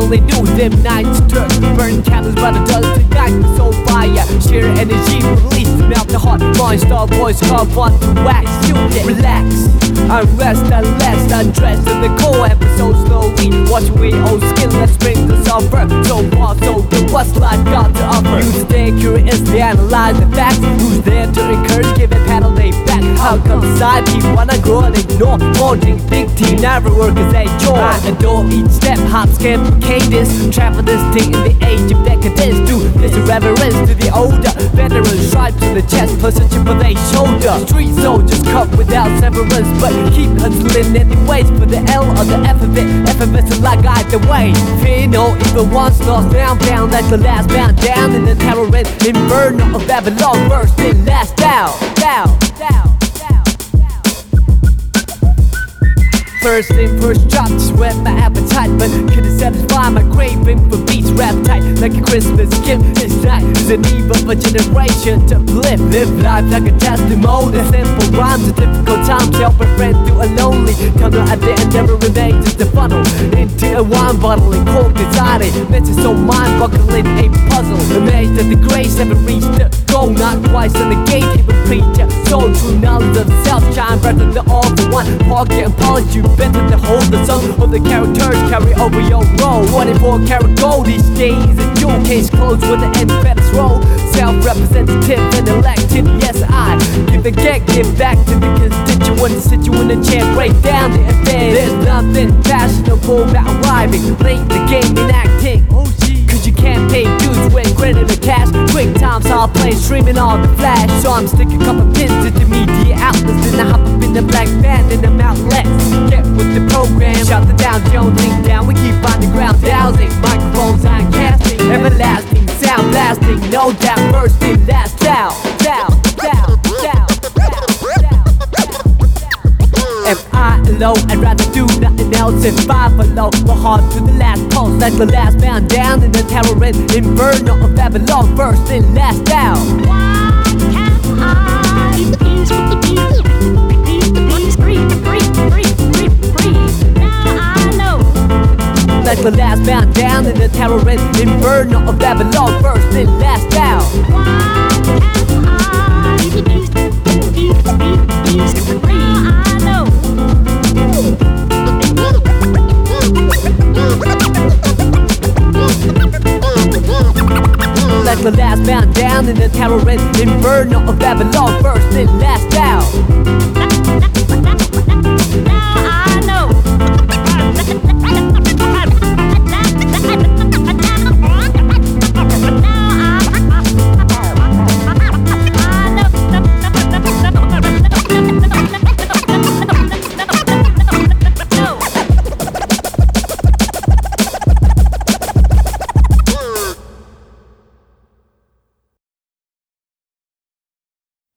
only knew them nights turn. Burn candles by the dozen tonight with soul fire. Sheer energy release to melt the heart. Mind star voice carve on to wax. You get relax, unrest, unless undressed in the core episode slowly. Watch away old skin, let's bring the suffer. So far, so good, what's life got to offer? You stay curious, they analyze the facts. Who's there to encourage, give it paddle they back? How come side people wanna grow and ignore? Morning, big team, never work as a chore. I adore each step, hop, skip, cadence. Travel this thing in the age of decadence. Do this reverence to the older veterans. Stripes in the chest, plus a chip on their shoulder. Street soldiers cut without severance, but keep hustling anyways. For the L or the F of it, effervescent like either way. Fear no evil once lost, down, bound like the last bound down in the terror and inferno of Babylon. First and last down. First in, first drop, just whet my appetite, but couldn't satisfy my craving for beats. Rap tight like a Christmas gift. This night is an eve of a generation to uplift. Live life like a testimony. Simple rhymes at difficult times, help a friend through a lonely tunnel at the end never remains just a funnel into a wine bottle and cork inside it. Makes it so mind-boggling, a puzzle. Amazed that the grace haven't reached the goal, not twice in the gate, even preacher. So true knowledge of self, shine brighter than all for one. Pocket and polish you better to hold the sum of the characters carry over your role. 24 karat gold these days, a jewel case closed with the end credits roll. Self-representative and elected, yes I give a get, give back to the constituents. Sit you in a chair, break down the affair. There's nothing fashionable about arriving late in the game and acting. Cause you can't pay dues with credit or cash. Quick times I'll play, streaming all the flash. So I'm sticking a couple pins into media outlets. Then I hop up in the black band and I'm outlets. Get with the program, shout the Dow Jones link down. We keep on the ground dowsing, microphones on casting. Everlasting sound blasting, no doubt. First and last down. If I alone, I'd rather do nothing else. If I follow my heart to the last pulse, like the last man down in the terror and inferno of Babylon. First and last down. Why can't I be free? Now I know. Like the last man down in the terror and inferno of Babylon. First and last down. Why can't I be free? Now I know. Like the last man down in the terror and inferno of Babylon. First and last down.